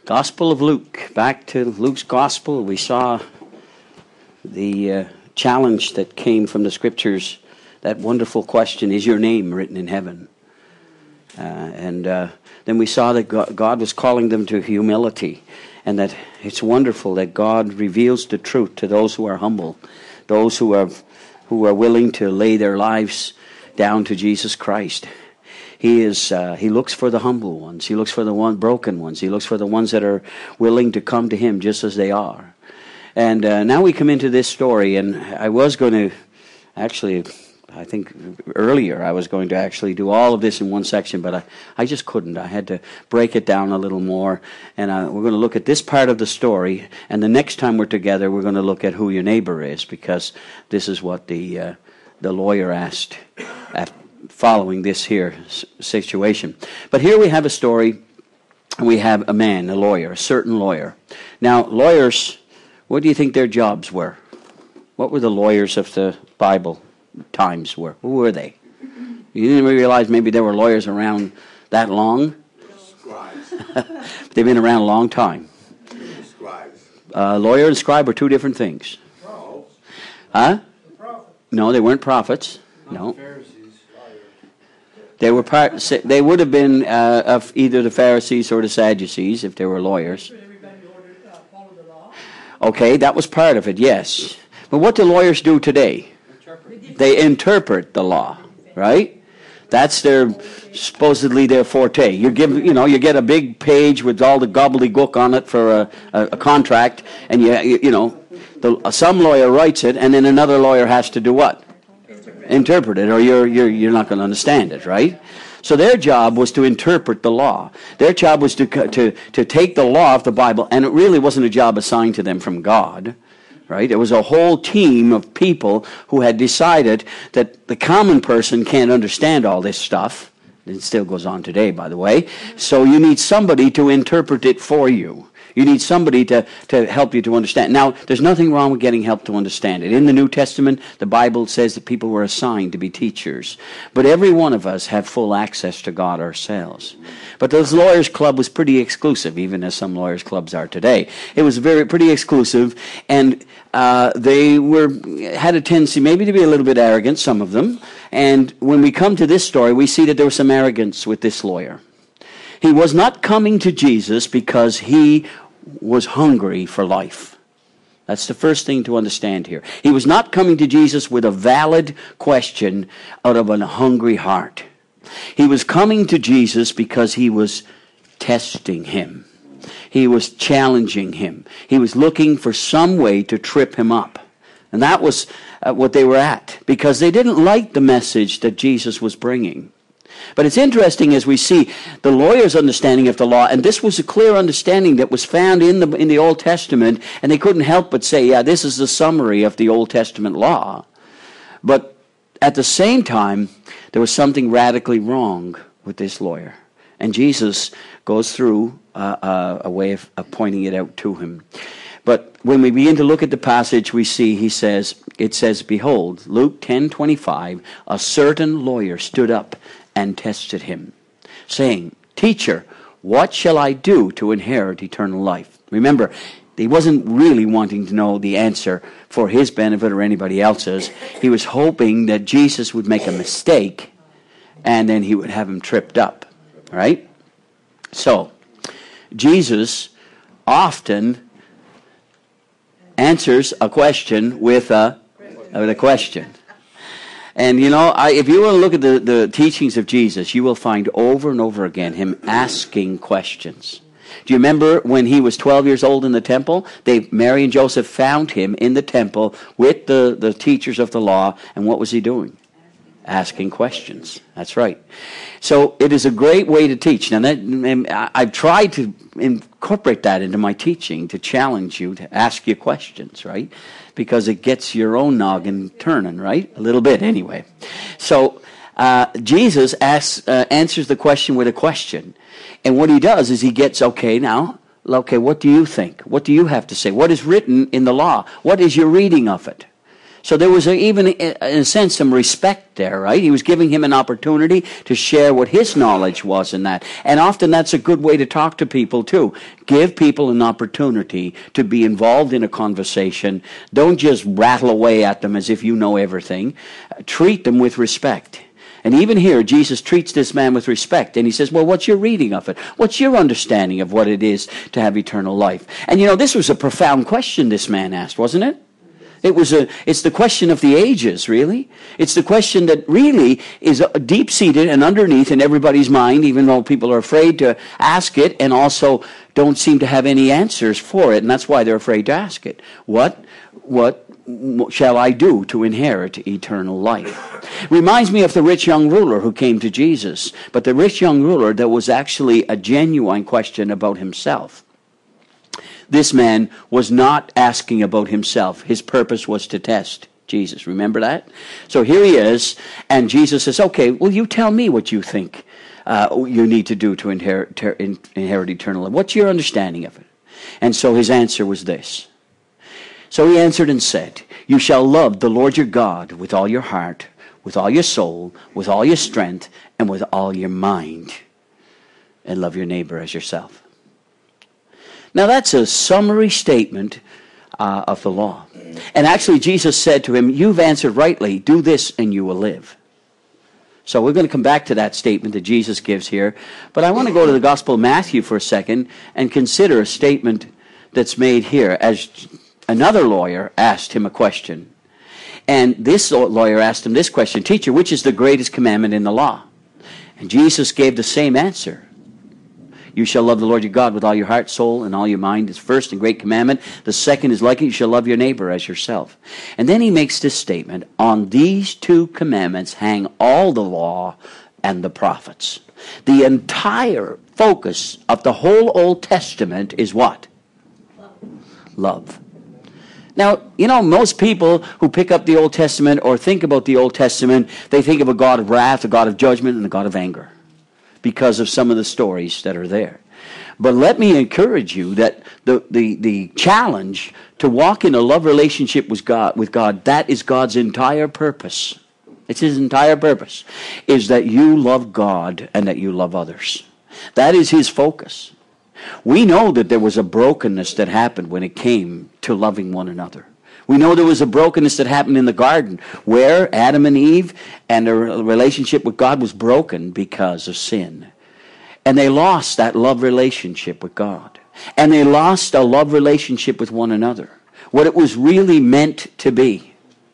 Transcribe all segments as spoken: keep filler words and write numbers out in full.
Gospel of Luke. Back to Luke's Gospel. We saw the uh, challenge that came from the Scriptures. That wonderful question, is your name written in heaven? Uh, and uh, then we saw that God was calling them to humility. And that it's wonderful that God reveals the truth to those who are humble. Those who are, who are willing to lay their lives down to Jesus Christ. He is. Uh, he looks for the humble ones. He looks for the one broken ones. He looks for the ones that are willing to come to Him just as they are. And uh, now we come into this story, and I was going to, actually, I think earlier I was going to actually do all of this in one section, but I, I just couldn't. I had to break it down a little more, and uh, we're going to look at this part of the story, and the next time we're together, we're going to look at who your neighbor is, because this is what the uh, the lawyer asked after following this here situation. But here we have a story, and we have a man, a lawyer, a certain lawyer. Now, lawyers, what do you think their jobs were? What were the lawyers of the Bible times were? Who were they? You didn't realize maybe there were lawyers around that long? Scribes. They've been around a long time. Scribes. Uh, lawyer and scribe were two different things. No. Huh? Prophets. No, they weren't prophets. No. Pharisees. They were part. They would have been uh, of either the Pharisees or the Sadducees if they were lawyers. Okay, that was part of it. Yes, but what do lawyers do today? They interpret the law, right? That's their supposedly their forte. You give, you know, you get a big page with all the gobbledygook on it for a, a, a contract, and you, you, you know, the, some lawyer writes it, and then another lawyer has to do what? Interpret it, or you're you're you're not going to understand it, right? So their job was to interpret the law. Their job was to to to take the law of the Bible, and it really wasn't a job assigned to them from God, right? It was a whole team of people who had decided that the common person can't understand all this stuff. It still goes on today, by the way. So you need somebody to interpret it for you. You need somebody to, to help you to understand. Now, there's nothing wrong with getting help to understand it. In the New Testament, the Bible says that people were assigned to be teachers. But every one of us have full access to God ourselves. But this lawyers' club was pretty exclusive, even as some lawyers' clubs are today. It was very pretty exclusive, and uh, they were had a tendency maybe to be a little bit arrogant, some of them. And when we come to this story, we see that there was some arrogance with this lawyer. He was not coming to Jesus because he was hungry for life. That's the first thing to understand here. He was not coming to Jesus with a valid question out of a hungry heart. He was coming to Jesus because he was testing him. He was challenging him. He was looking for some way to trip him up. And that was uh, what they were at, because they didn't like the message that Jesus was bringing. But it's interesting as we see the lawyer's understanding of the law, and this was a clear understanding that was found in the in the Old Testament, and they couldn't help but say, yeah, this is the summary of the Old Testament law. But at the same time, there was something radically wrong with this lawyer. And Jesus goes through uh, uh, a way of, of pointing it out to him. But when we begin to look at the passage, we see he says, it says, behold, Luke ten twenty-five, a certain lawyer stood up and tested him, saying, Teacher, what shall I do to inherit eternal life? Remember, he wasn't really wanting to know the answer for his benefit or anybody else's. He was hoping that Jesus would make a mistake, and then he would have him tripped up, right? So, Jesus often answers a question with a, with a question. And, you know, I, if you want to look at the, the teachings of Jesus, you will find over and over again him asking questions. Do you remember when he was twelve years old in the temple? They, Mary and Joseph found him in the temple with the, the teachers of the law. And what was he doing? Asking questions. That's right. So it is a great way to teach. Now, that, I've tried to incorporate that into my teaching, to challenge you to ask you questions, right? Because it gets your own noggin turning, right? A little bit, anyway. So uh, Jesus asks, uh, answers the question with a question. And what he does is he gets, okay, now, okay, what do you think? What do you have to say? What is written in the law? What is your reading of it? So there was a, even, in a sense, some respect there, right? He was giving him an opportunity to share what his knowledge was in that. And often that's a good way to talk to people, too. Give people an opportunity to be involved in a conversation. Don't just rattle away at them as if you know everything. Treat them with respect. And even here, Jesus treats this man with respect. And he says, well, what's your reading of it? What's your understanding of what it is to have eternal life? And you know, this was a profound question this man asked, wasn't it? It was a, it's the question of the ages, really. It's the question that really is deep-seated and underneath in everybody's mind, even though people are afraid to ask it and also don't seem to have any answers for it. And that's why they're afraid to ask it. What, what shall I do to inherit eternal life? Reminds me of the rich young ruler who came to Jesus. But the rich young ruler, there was actually a genuine question about himself. This man was not asking about himself. His purpose was to test Jesus. Remember that? So here he is, and Jesus says, okay, well, you tell me what you think uh, you need to do to inherit, ter- inherit eternal life. What's your understanding of it? And so his answer was this. So he answered and said, you shall love the Lord your God with all your heart, with all your soul, with all your strength, and with all your mind, and love your neighbor as yourself. Now that's a summary statement uh, of the law. And actually Jesus said to him, you've answered rightly, do this and you will live. So we're going to come back to that statement that Jesus gives here. But I want to go to the Gospel of Matthew for a second and consider a statement that's made here as another lawyer asked him a question. And this lawyer asked him this question, teacher, which is the greatest commandment in the law? And Jesus gave the same answer. You shall love the Lord your God with all your heart, soul, and all your mind is first and great commandment. The second is like it, you shall love your neighbor as yourself. And then he makes this statement, on these two commandments hang all the law and the prophets. The entire focus of the whole Old Testament is what? Love. Love. Now, you know, most people who pick up the Old Testament or think about the Old Testament, they think of a God of wrath, a God of judgment, and a God of anger, because of some of the stories that are there. But let me encourage you that the, the, the challenge to walk in a love relationship with God, with God, that is God's entire purpose. It's his entire purpose, is that you love God and that you love others. That is his focus. We know that there was a brokenness that happened when it came to loving one another. We know there was a brokenness that happened in the garden where Adam and Eve and their relationship with God was broken because of sin. And they lost that love relationship with God. And they lost a love relationship with one another. What it was really meant to be.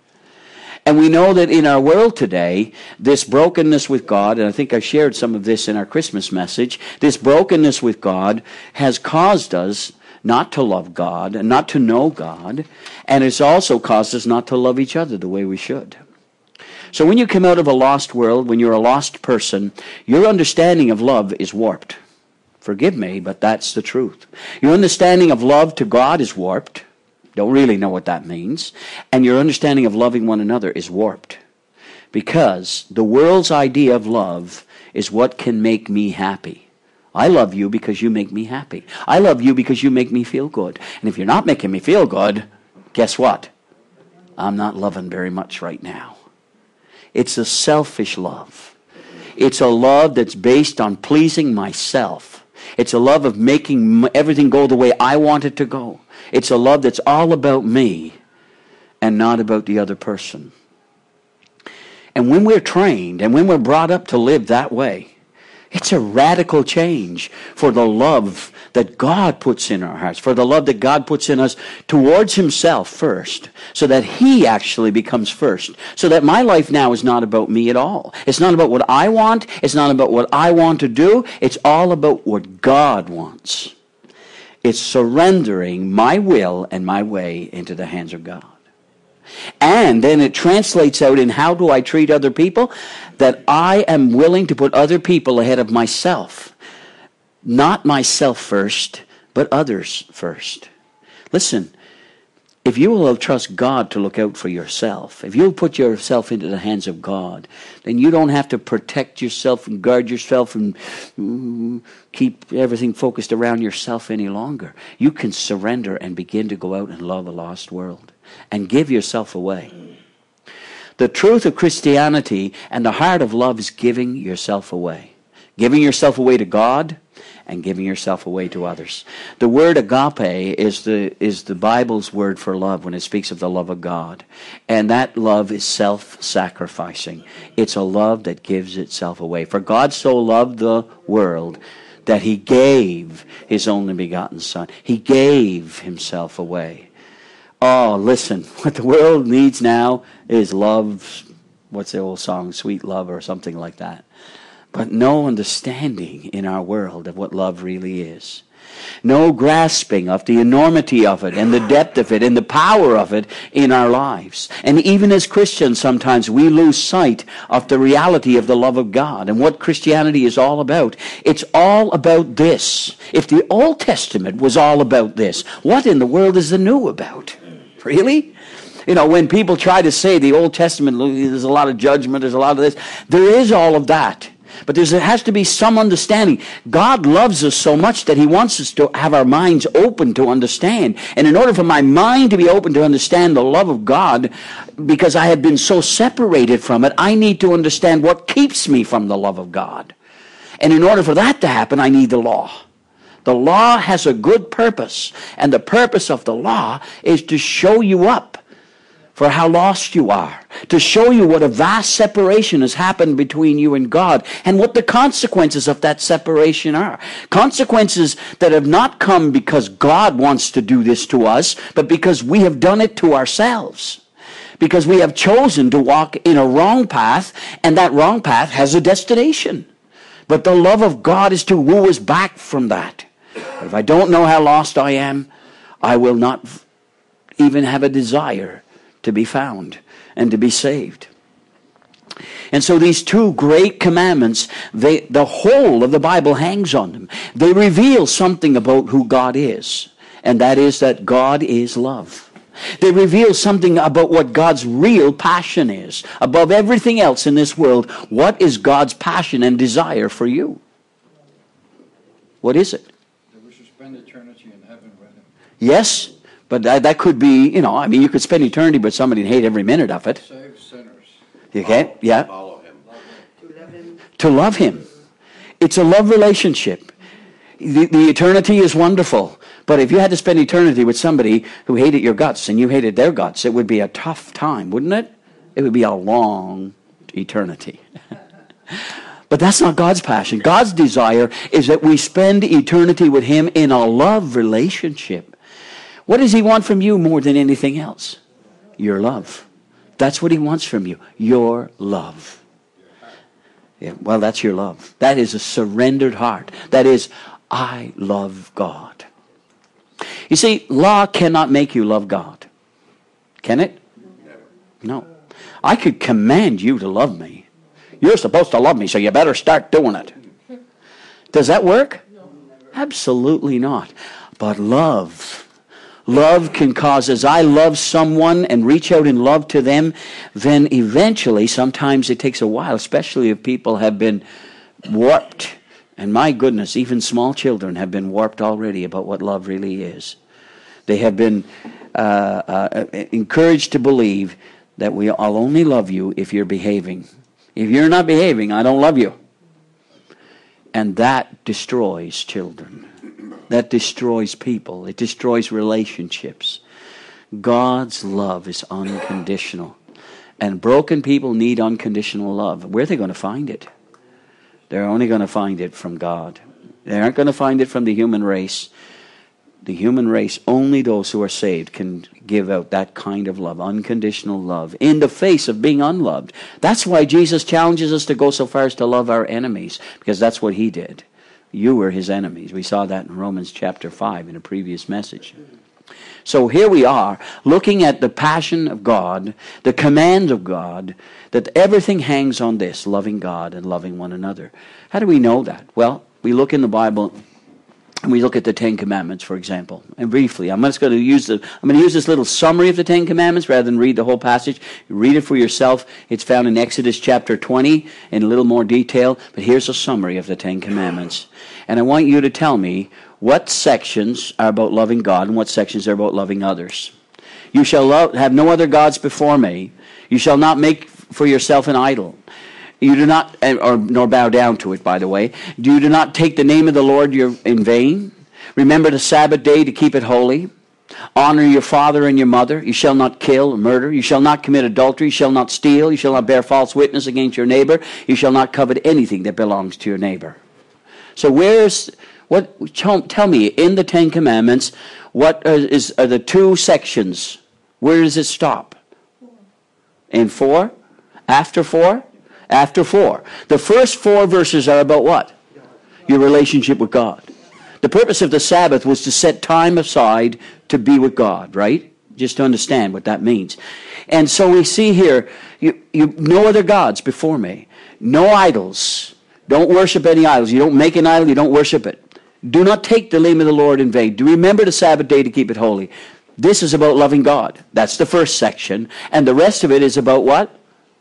And we know that in our world today, this brokenness with God, and I think I shared some of this in our Christmas message, this brokenness with God has caused us not to love God and not to know God, and it's also caused us not to love each other the way we should. So when you come out of a lost world, when you're a lost person, your understanding of love is warped. Forgive me, but that's the truth. Your understanding of love to God is warped. Don't really know what that means. And your understanding of loving one another is warped. Because the world's idea of love is what can make me happy. I love you because you make me happy. I love you because you make me feel good. And if you're not making me feel good, guess what? I'm not loving very much right now. It's a selfish love. It's a love that's based on pleasing myself. It's a love of making everything go the way I want it to go. It's a love that's all about me and not about the other person. And when we're trained and when we're brought up to live that way, it's a radical change for the love that God puts in our hearts, for the love that God puts in us towards himself first, so that he actually becomes first. So that my life now is not about me at all. It's not about what I want. It's not about what I want to do. It's all about what God wants. It's surrendering my will and my way into the hands of God. And then it translates out in how do I treat other people? That I am willing to put other people ahead of myself. Not myself first, but others first. Listen, if you will trust God to look out for yourself, if you'll put yourself into the hands of God, then you don't have to protect yourself and guard yourself and mm, keep everything focused around yourself any longer. You can surrender and begin to go out and love a lost world and give yourself away. The truth of Christianity and the heart of love is giving yourself away. Giving yourself away to God and giving yourself away to others. The word agape is the is the Bible's word for love when it speaks of the love of God. And that love is self-sacrificing. It's a love that gives itself away. For God so loved the world that he gave his only begotten Son. He gave himself away. Oh, listen, what the world needs now is love. What's the old song? Sweet love or something like that. But no understanding in our world of what love really is. No grasping of the enormity of it and the depth of it and the power of it in our lives. And even as Christians, sometimes we lose sight of the reality of the love of God and what Christianity is all about. It's all about this. If the Old Testament was all about this, what in the world is the New about? Really? You know, when people try to say the Old Testament, there's a lot of judgment, there's a lot of this. There is all of that. But there has to be some understanding. God loves us so much that he wants us to have our minds open to understand. And in order for my mind to be open to understand the love of God, because I have been so separated from it, I need to understand what keeps me from the love of God. And in order for that to happen, I need the law. The law has a good purpose. And the purpose of the law is to show you up for how lost you are, to show you what a vast separation has happened between you and God, and what the consequences of that separation are. Consequences that have not come because God wants to do this to us, but because we have done it to ourselves. Because we have chosen to walk in a wrong path, and that wrong path has a destination. But the love of God is to woo us back from that. But if I don't know how lost I am, I will not even have a desire to be found and to be saved. And so these two great commandments, they, the whole of the Bible hangs on them. They reveal something about who God is, and that is that God is love. They reveal something about what God's real passion is. Above everything else in this world, what is God's passion and desire for you? What is it? That we should spend eternity in heaven with him. Yes. But that, that could be, you know, I mean, you could spend eternity with somebody and hate every minute of it. Save sinners. Okay? Yeah. Follow him. To love him. To love him. It's a love relationship. The, the eternity is wonderful. But if you had to spend eternity with somebody who hated your guts and you hated their guts, it would be a tough time, wouldn't it? It would be a long eternity. But that's not God's passion. God's desire is that we spend eternity with him in a love relationship. What does he want from you more than anything else? Your love. That's what he wants from you. Your love. Yeah, well, that's your love. That is a surrendered heart. That is, I love God. You see, law cannot make you love God. Can it? No. I could command you to love me. You're supposed to love me, so you better start doing it. Does that work? Absolutely not. But love... Love can cause, as I love someone and reach out in love to them, then eventually, sometimes it takes a while, especially if people have been warped. And my goodness, even small children have been warped already about what love really is. They have been uh, uh, encouraged to believe that we, I'll only love you if you're behaving. If you're not behaving, I don't love you. And that destroys children. That destroys people. It destroys relationships. God's love is unconditional. And broken people need unconditional love. Where are they going to find it? They're only going to find it from God. They aren't going to find it from the human race. The human race, only those who are saved can give out that kind of love, unconditional love, in the face of being unloved. That's why Jesus challenges us to go so far as to love our enemies, because that's what he did. You were his enemies. We saw that in Romans chapter five in a previous message. So here we are, looking at the passion of God, the command of God, that everything hangs on this, loving God and loving one another. How do we know that? Well, we look in the Bible and we look at the Ten Commandments, for example. And briefly, I'm just going to use the I'm going to use this little summary of the Ten Commandments rather than read the whole passage. Read it for yourself. It's found in Exodus chapter twenty in a little more detail. But here's a summary of the Ten Commandments. And I want you to tell me what sections are about loving God and what sections are about loving others. You shall love, have no other gods before me. You shall not make for yourself an idol. You do not, or nor bow down to it, by the way. You do not take the name of the Lord in vain. Remember the Sabbath day to keep it holy. Honor your father and your mother. You shall not kill or murder. You shall not commit adultery. You shall not steal. You shall not bear false witness against your neighbor. You shall not covet anything that belongs to your neighbor. So where's, what, tell me, in the Ten Commandments, what are, is, are the two sections? Where does it stop? In four? After four? After four. The first four verses are about what? Your relationship with God. The purpose of the Sabbath was to set time aside to be with God, right? Just to understand what that means. And so we see here, you, you no other gods before me. No idols. Don't worship any idols. You don't make an idol, you don't worship it. Do not take the name of the Lord in vain. Do remember the Sabbath day to keep it holy. This is about loving God. That's the first section. And the rest of it is about what?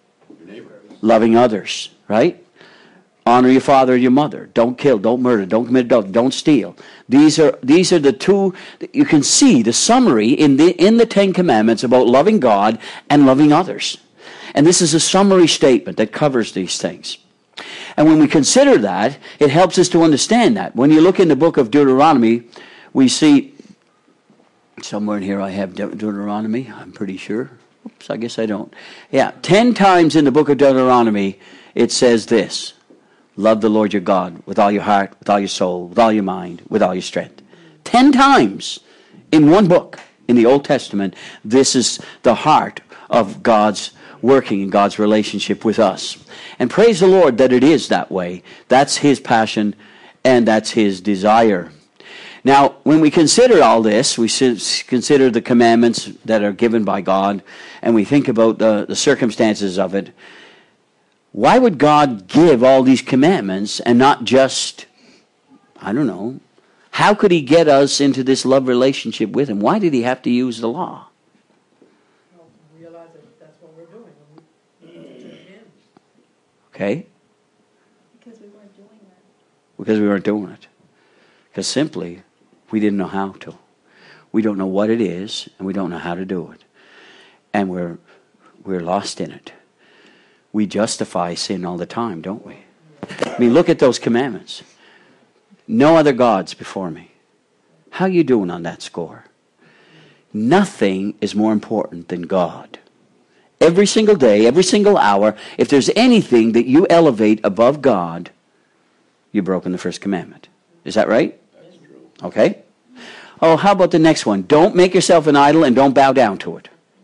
Loving others, right? Honor your father and your mother. Don't kill, don't murder, don't commit adultery, don't steal. These are these are the two, you can see the summary in the in the Ten Commandments about loving God and loving others. And this is a summary statement that covers these things. And when we consider that, it helps us to understand that. When you look in the book of Deuteronomy, we see, somewhere in here I have De- Deuteronomy, I'm pretty sure. Oops, I guess I don't. Yeah, ten times in the book of Deuteronomy, it says this. Love the Lord your God with all your heart, with all your soul, with all your mind, with all your strength. Ten times in one book in the Old Testament, this is the heart of God's working in God's relationship with us. And praise the Lord that it is that way. That's His passion and that's His desire. Now, when we consider all this, we consider the commandments that are given by God, and we think about the, the circumstances of it. Why would God give all these commandments and not just, I don't know, how could He get us into this love relationship with Him? Why did He have to use the law? Well, realize that that's what we're doing. We need to tune in. Okay? Because we weren't doing that. Because we weren't doing it. Because simply, we didn't know how to. We don't know what it is, and we don't know how to do it. And we're we're lost in it. We justify sin all the time, don't we? I mean, look at those commandments. No other gods before me. How are you doing on that score? Nothing is more important than God. Every single day, every single hour, if there's anything that you elevate above God, you've broken the first commandment. Is that right? That's true. Okay. Oh, how about the next one? Don't make yourself an idol and don't bow down to it.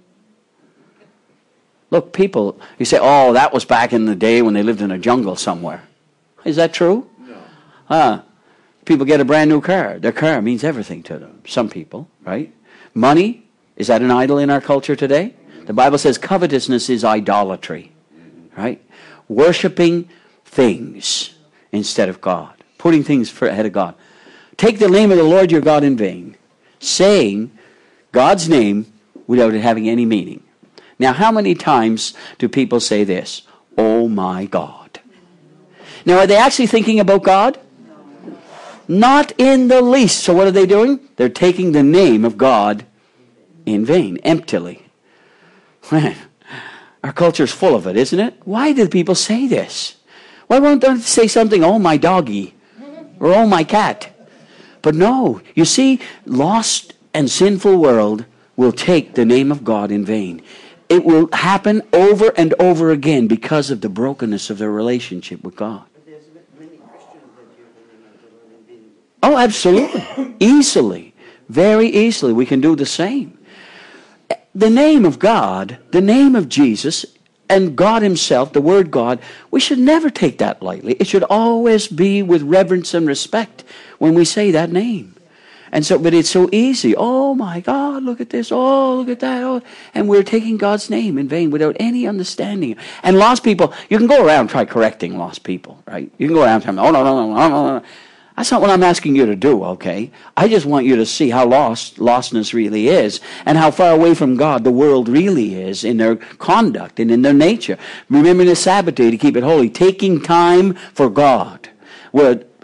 Look, people, you say, oh, that was back in the day when they lived in a jungle somewhere. Is that true? No. Ah, people get a brand new car. Their car means everything to them. Some people, right? Money, is that an idol in our culture today? The Bible says covetousness is idolatry, right? Worshipping things instead of God. Putting things ahead of God. Take the name of the Lord your God in vain. Saying God's name without it having any meaning. Now, how many times do people say this? Oh my God. Now, are they actually thinking about God? Not in the least. So what are they doing? They're taking the name of God in vain, emptily. Man, our culture's full of it, isn't it? Why do people say this? Why won't they say something, oh my doggy, or oh my cat? But no, you see, lost and sinful world will take the name of God in vain. It will happen over and over again because of the brokenness of their relationship with God. But there's many Christians that use the name of the Lord in vain. Oh, absolutely. Easily. Very easily. We can do the same. The name of God, the name of Jesus, and God Himself, the Word God, we should never take that lightly. It should always be with reverence and respect when we say that name. And so, but it's so easy. Oh my God, look at this. Oh, look at that. Oh, and we're taking God's name in vain without any understanding. And lost people, you can go around and try correcting lost people, right? You can go around and tell them, oh, no, no, no, no, no, no. That's not what I'm asking you to do, okay? I just want you to see how lost lostness really is and how far away from God the world really is in their conduct and in their nature. Remembering the Sabbath day to keep it holy. Taking time for God. Where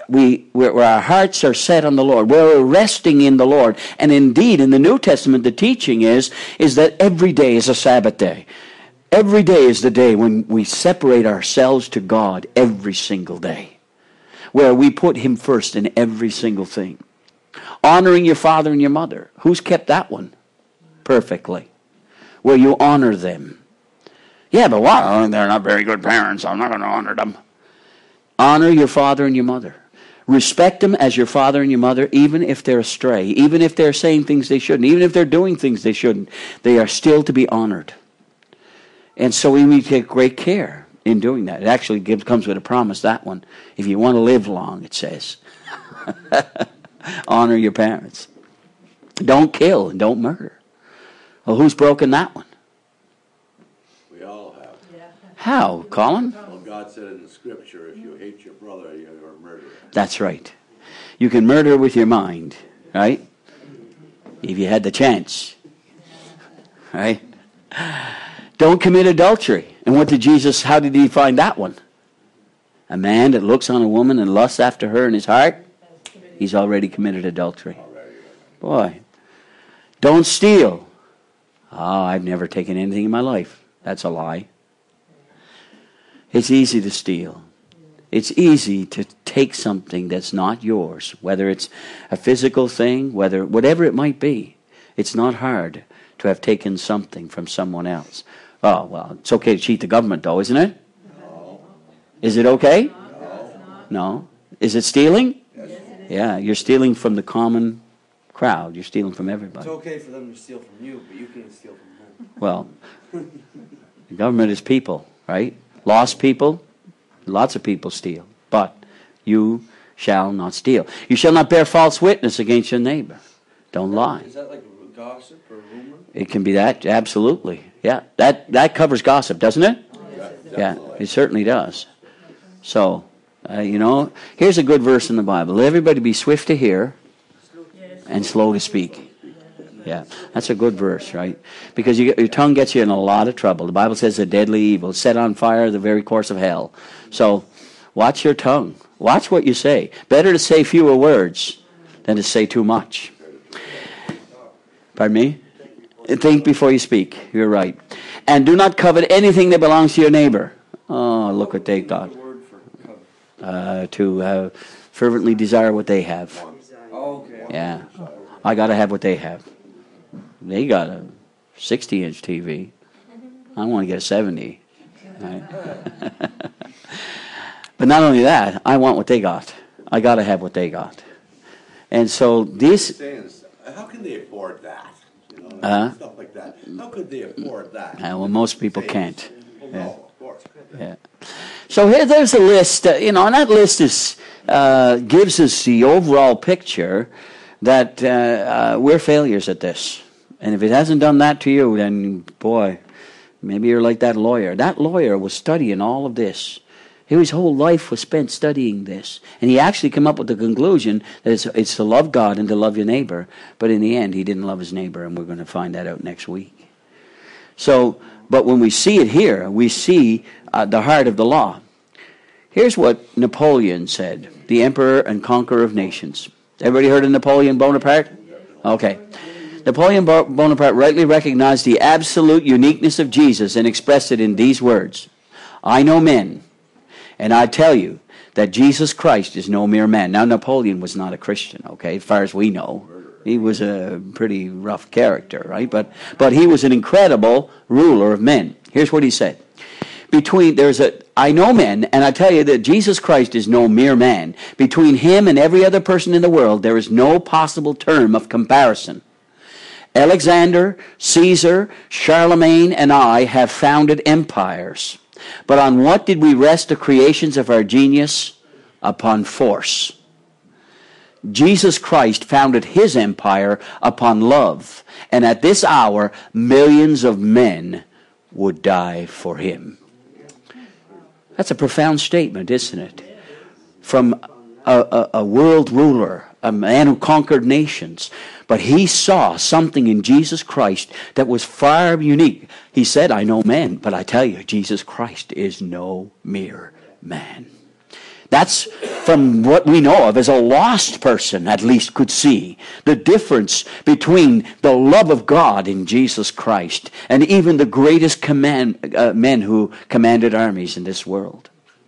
we, where, where our hearts are set on the Lord, where we're resting in the Lord. And indeed, in the New Testament, the teaching is, is that every day is a Sabbath day. Every day is the day when we separate ourselves to God every single day, where we put Him first in every single thing. Honoring your father and your mother. Who's kept that one perfectly? Where you honor them. Yeah, but what? They're not very good parents. I'm not going to honor them. Honor your father and your mother. Respect them as your father and your mother, even if they're astray, even if they're saying things they shouldn't, even if they're doing things they shouldn't. They are still to be honored. And so we need to take great care in doing that. It actually gives, comes with a promise, that one. If you want to live long, it says. Honor your parents. Don't kill and don't murder. Well, who's broken that one? We all have. How, Colin? Well, God said in the scripture, if you hate your brother, you're a murderer. That's right. You can murder with your mind, right? If you had the chance. Right? Don't commit adultery. And what did Jesus, how did he find that one? A man that looks on a woman and lusts after her in his heart, he's already committed adultery. Boy. Don't steal. Oh, I've never taken anything in my life. That's a lie. It's easy to steal. It's easy to take something that's not yours, whether it's a physical thing, whether whatever it might be. It's not hard to have taken something from someone else. Oh, well, it's okay to cheat the government, though, isn't it? No. Is it okay? No. No. Is it stealing? Yes. Yeah, you're stealing from the common crowd. You're stealing from everybody. It's okay for them to steal from you, but you can't steal from them. Well, the government is people, right? Lost people, lots of people steal. But you shall not steal. You shall not bear false witness against your neighbor. Don't lie. Is that like gossip or rumor? It can be that, absolutely. Yeah, that, that covers gossip, doesn't it? Yeah, it certainly does. So, uh, you know, here's a good verse in the Bible. Let everybody be swift to hear and slow to speak. Yeah, that's a good verse, right? Because you, your tongue gets you in a lot of trouble. The Bible says a deadly evil, set on fire the very course of hell. So, watch your tongue. Watch what you say. Better to say fewer words than to say too much. Pardon me? Think before you speak. You're right. And do not covet anything that belongs to your neighbor. Oh, look what they got. Uh, to uh, fervently desire what they have. Oh, okay. Yeah. I got to have what they have. They got a sixty-inch T V. I want to get a seventy. Right? But not only that, I want what they got. I got to have what they got. And so these... How can they afford that? You know, Uh-huh. stuff like that. How could they afford that? Uh, well, most people can't. Well, Yeah. no, of course. Yeah. So here, there's a list. Uh, you know, and that list is uh, gives us the overall picture that uh, uh, we're failures at this. And if it hasn't done that to you, then boy, maybe you're like that lawyer. That lawyer was studying all of this. His whole life was spent studying this. And he actually came up with the conclusion that it's, it's to love God and to love your neighbor. But in the end, he didn't love his neighbor, and we're going to find that out next week. So, but when we see it here, we see uh, the heart of the law. Here's what Napoleon said, the emperor and conqueror of nations. Everybody heard of Napoleon Bonaparte? Okay. Napoleon Bonaparte rightly recognized the absolute uniqueness of Jesus and expressed it in these words. I know men, and I tell you that Jesus Christ is no mere man. Now, Napoleon was not a Christian, okay, as far as we know. He was a pretty rough character, right? But but he was an incredible ruler of men. Here's what he said. Between there's a I know men, and I tell you that Jesus Christ is no mere man. Between him and every other person in the world, there is no possible term of comparison. Alexander, Caesar, Charlemagne, and I have founded empires. But on what did we rest the creations of our genius? Upon force. Jesus Christ founded his empire upon love. And at this hour, millions of men would die for him. That's a profound statement, isn't it? From a, a, a world ruler, a man who conquered nations. But he saw something in Jesus Christ that was far unique. He said, I know men, but I tell you, Jesus Christ is no mere man. That's from what we know of as a lost person, at least, could see the difference between the love of God in Jesus Christ and even the greatest command, uh, men who commanded armies in this world.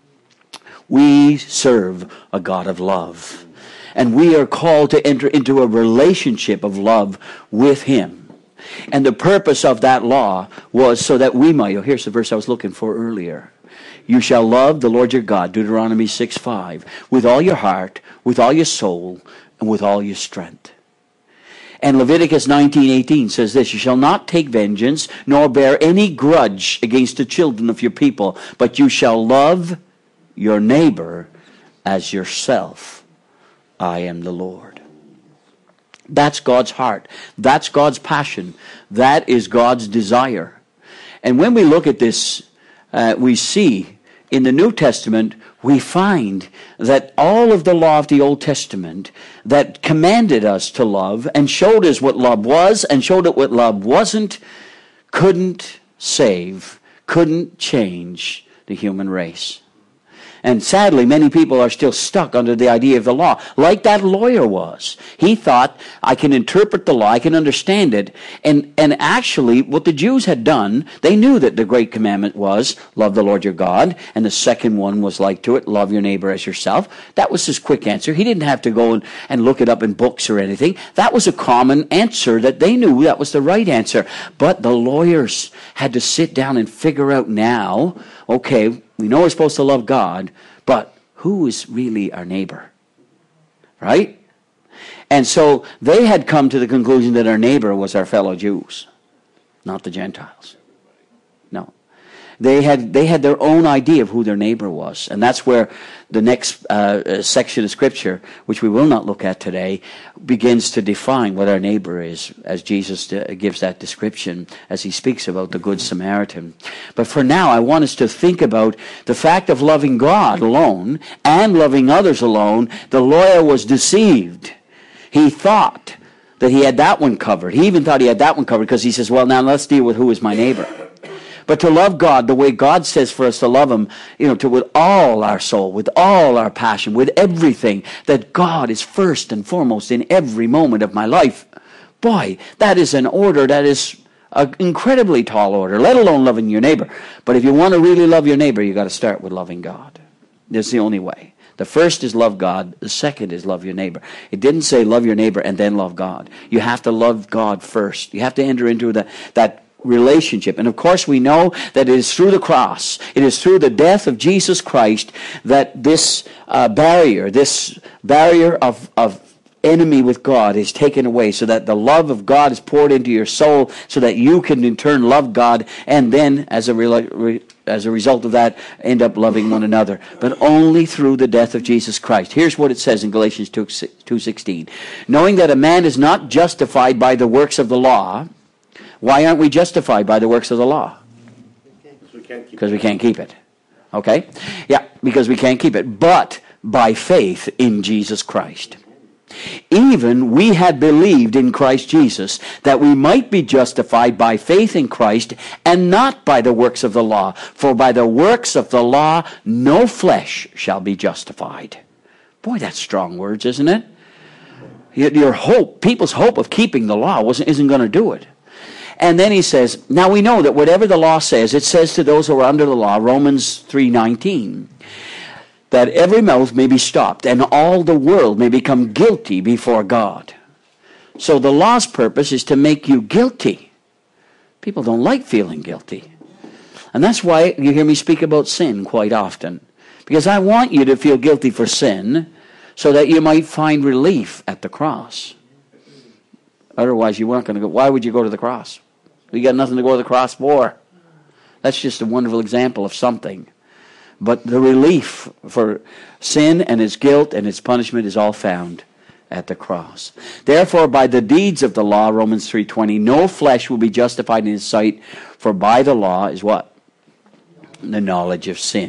We serve a God of love, and we are called to enter into a relationship of love with Him. And the purpose of that law was so that we might, oh, here's the verse I was looking for earlier. You shall love the Lord your God, Deuteronomy six five, with all your heart, with all your soul, and with all your strength. And Leviticus nineteen eighteen says this, you shall not take vengeance, nor bear any grudge against the children of your people, but you shall love your neighbor as yourself. I am the Lord. That's God's heart. That's God's passion. That is God's desire. And when we look at this, uh, we see in the New Testament, we find that all of the law of the Old Testament that commanded us to love and showed us what love was and showed us what love wasn't, couldn't save, couldn't change the human race. And sadly, many people are still stuck under the idea of the law, like that lawyer was. He thought, I can interpret the law, I can understand it. And, and actually, what the Jews had done, they knew that the great commandment was, love the Lord your God. And the second one was like to it, love your neighbor as yourself. That was his quick answer. He didn't have to go and, and look it up in books or anything. That was a common answer that they knew that was the right answer. But the lawyers had to sit down and figure out now, okay, we know we're supposed to love God, but who is really our neighbor? Right? And so they had come to the conclusion that our neighbor was our fellow Jews, not the Gentiles. No. They had they had their own idea of who their neighbor was. And that's where the next uh, section of Scripture, which we will not look at today, begins to define what our neighbor is, as Jesus gives that description as he speaks about the Good Samaritan. But for now, I want us to think about the fact of loving God alone and loving others alone. The lawyer was deceived. He thought that he had that one covered. He even thought he had that one covered because he says, well, now let's deal with who is my neighbor. But to love God the way God says for us to love Him, you know, to with all our soul, with all our passion, with everything, that God is first and foremost in every moment of my life. Boy, that is an order that is an incredibly tall order, let alone loving your neighbor. But if you want to really love your neighbor, you've got to start with loving God. That's the only way. The first is love God. The second is love your neighbor. It didn't say love your neighbor and then love God. You have to love God first. You have to enter into the, that relationship. And of course we know that it is through the cross, it is through the death of Jesus Christ that this uh, barrier, this barrier of, of enemy with God is taken away, so that the love of God is poured into your soul, so that you can in turn love God, and then as a re- as a result of that end up loving one another. But only through the death of Jesus Christ. Here's what it says in Galatians two sixteen. Knowing that a man is not justified by the works of the law. Why aren't we justified by the works of the law? Because we can't keep it. Okay? Yeah, because we can't keep it. But by faith in Jesus Christ. Even we had believed in Christ Jesus, that we might be justified by faith in Christ, and not by the works of the law. For by the works of the law, no flesh shall be justified. Boy, that's strong words, isn't it? Your hope, people's hope of keeping the law wasn't, isn't going to do it. And then he says, now we know that whatever the law says, it says to those who are under the law, Romans three nineteen, that every mouth may be stopped and all the world may become guilty before God. So the law's purpose is to make you guilty. People don't like feeling guilty. And that's why you hear me speak about sin quite often. Because I want you to feel guilty for sin so that you might find relief at the cross. Otherwise you weren't going to go. Why would you go to the cross? You got nothing to go to the cross for. That's just a wonderful example of something. But the relief for sin and its guilt and its punishment is all found at the cross. Therefore, by the deeds of the law, Romans three twenty, no flesh will be justified in his sight, for by the law is what? The knowledge of sin.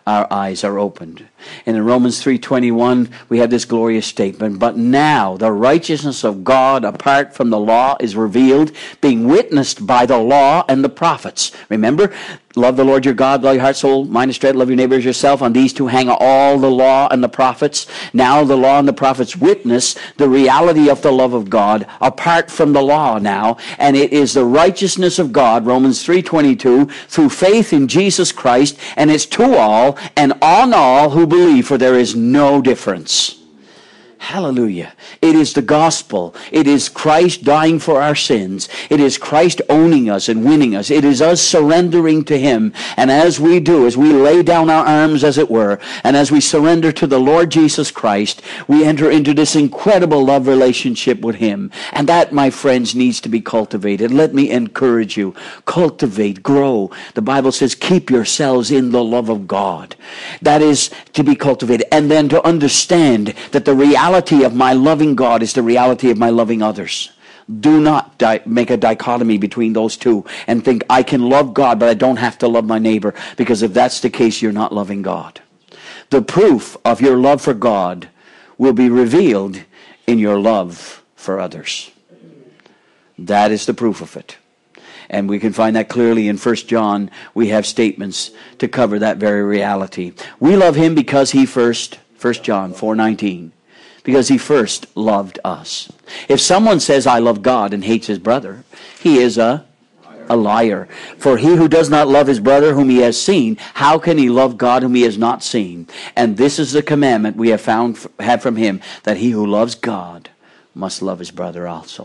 our eyes are opened. And in Romans three twenty-one, we have this glorious statement, but now the righteousness of God apart from the law is revealed, being witnessed by the law and the prophets. Remember, love the Lord your God, love your heart, soul, mind, and strength, love your neighbor as yourself. On these two hang all the law and the prophets. Now the law and the prophets witness the reality of the love of God apart from the law now. And it is the righteousness of God, Romans three twenty-two, through faith in Jesus Christ. And it's to all and on all who believe, for there is no difference. Hallelujah. It is the gospel. It is Christ dying for our sins. It is Christ owning us and winning us. It is us surrendering to Him. And as we do, as we lay down our arms, as it were, and as we surrender to the Lord Jesus Christ, we enter into this incredible love relationship with Him. And that, my friends, needs to be cultivated. Let me encourage you. Cultivate, grow. The Bible says, keep yourselves in the love of God. That is to be cultivated. And then to understand that the reality of my loving God is the reality of my loving others. Do not di- make a dichotomy between those two and think I can love God but I don't have to love my neighbor, because if that's the case, you're not loving God. The proof of your love for God will be revealed in your love for others. That is the proof of it. And we can find that clearly in First John. We have statements to cover that very reality. We love Him because He first, First John four nineteen, because He first loved us. If someone says, I love God, and hates his brother, he is a, a liar. For he who does not love his brother whom he has seen, how can he love God whom he has not seen? And this is the commandment we have found have from Him, that he who loves God must love his brother also.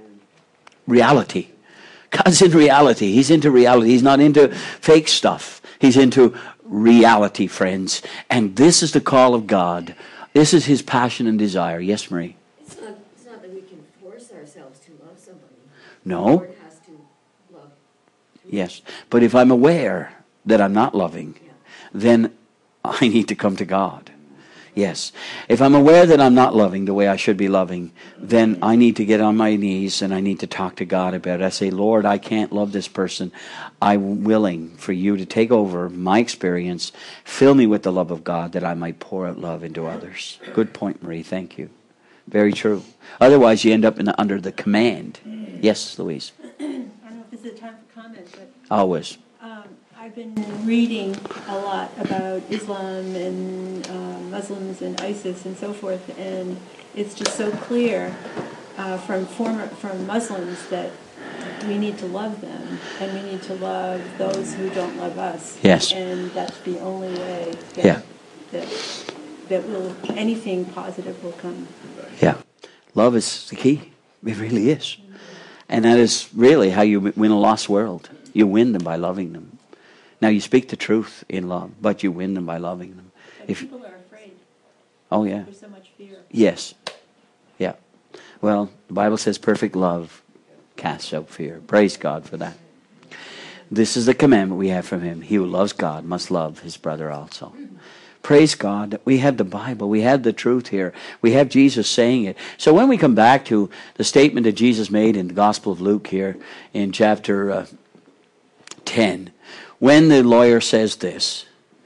Reality. God's in reality. He's into reality. He's not into fake stuff. He's into reality, friends. And this is the call of God. This is His passion and desire. Yes, Marie? It's not, it's not that we can force ourselves to love somebody. No. The Lord has to love. Yes. But if I'm aware that I'm not loving, Yeah. then I need to come to God. Yes. If I'm aware that I'm not loving the way I should be loving, then I need to get on my knees and I need to talk to God about it. I say, Lord, I can't love this person. I'm willing for You to take over my experience. Fill me with the love of God that I might pour out love into others. Good point, Marie. Thank you. Very true. Otherwise, you end up in the, under the command. Yes, Louise. I don't know if this is a time for comment, but Always. um, I've been reading a lot about Islam and uh, Muslims and ISIS and so forth, and it's just so clear uh, from former from Muslims that we need to love them, and we need to love those who don't love us. Yes. And that's the only way that, Yeah. that, that will anything positive will come. Yeah. Love is the key. It really is. And that is really how you win a lost world. You win them by loving them. Now, you speak the truth in love, but you win them by loving them. But If people are afraid. Oh, yeah. There's so much fear. Yes. Yeah. Well, the Bible says perfect love casts out fear. Praise God for that. This is the commandment we have from Him. He who loves God must love his brother also. Praise God that we have the Bible. We have the truth here. We have Jesus saying it. So when we come back to the statement that Jesus made in the Gospel of Luke here in chapter uh, ten, when the lawyer says this,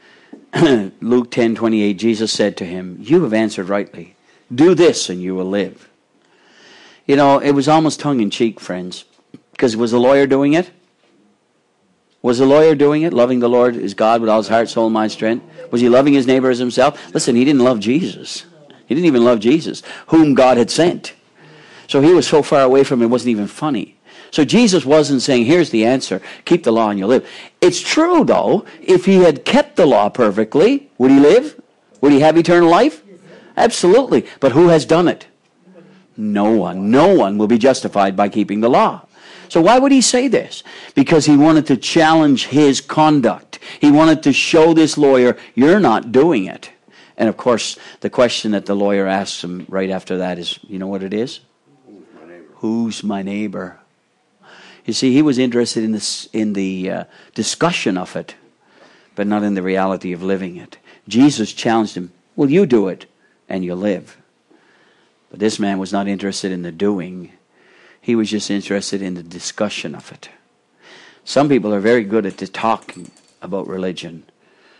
Luke ten twenty-eight, Jesus said to him, you have answered rightly. Do this and you will live. You know, it was almost tongue-in-cheek, friends, because was the lawyer doing it? Was the lawyer doing it? Loving the Lord is God with all his heart, soul, mind, strength? Was he loving his neighbor as himself? Listen, he didn't love Jesus. He didn't even love Jesus, whom God had sent. So he was so far away from it, it wasn't even funny. So Jesus wasn't saying, here's the answer, keep the law and you'll live. It's true, though, if he had kept the law perfectly, would he live? Would he have eternal life? Absolutely. But who has done it? No one. No one will be justified by keeping the law. So why would he say this? Because he wanted to challenge his conduct. He wanted to show this lawyer, you're not doing it. And of course, the question that the lawyer asks him right after that is, you know what it is? Who's my neighbor? Who's my neighbor? You see, he was interested in this in the uh, discussion of it, but not in the reality of living it. Jesus challenged him, well, you do it, and you'll live. But this man was not interested in the doing. He was just interested in the discussion of it. Some people are very good at the talking about religion,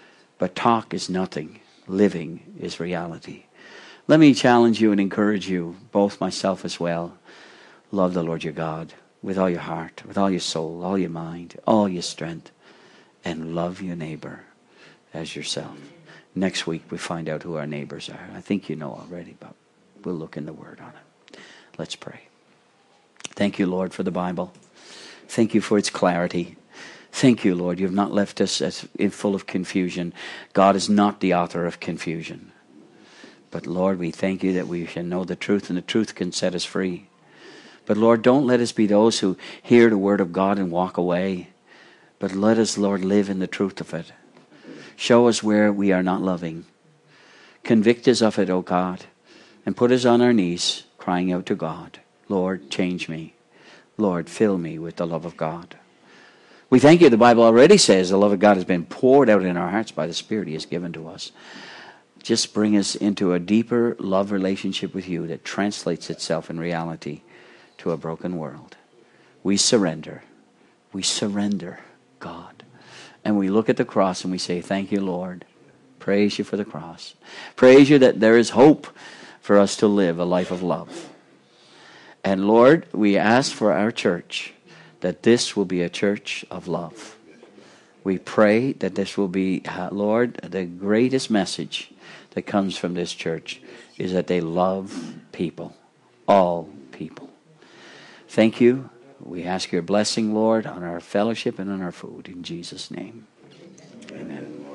But talk is nothing. Living is reality. Let me challenge you and encourage you, both myself as well. Love the Lord your God with all your heart, with all your soul, all your mind, all your strength, and love your neighbor as yourself. Next week we find out who our neighbors are. I think you know already, but we'll look in the Word on it. Let's pray. Thank you, Lord, for the Bible. Thank you for its clarity. Thank you, Lord, you have not left us as in full of confusion. God is not the author of confusion. But Lord, we thank you that we can know the truth, and the truth can set us free. But Lord, don't let us be those who hear the word of God and walk away. But let us, Lord, live in the truth of it. Show us where we are not loving. Convict us of it, O God, and put us on our knees, crying out to God, Lord, change me. Lord, fill me with the love of God. We thank you, the Bible already says the love of God has been poured out in our hearts by the Spirit he has given to us. Just bring us into a deeper love relationship with you that translates itself in reality to a broken world. We surrender. We surrender, God. And we look at the cross and we say, thank you, Lord. Praise you for the cross. Praise you that there is hope for us to live a life of love. And Lord, we ask for our church that this will be a church of love. We pray that this will be, uh, Lord, the greatest message that comes from this church is that they love people, all people. Thank you. We ask your blessing, Lord, on our fellowship and on our food. In Jesus' name, amen.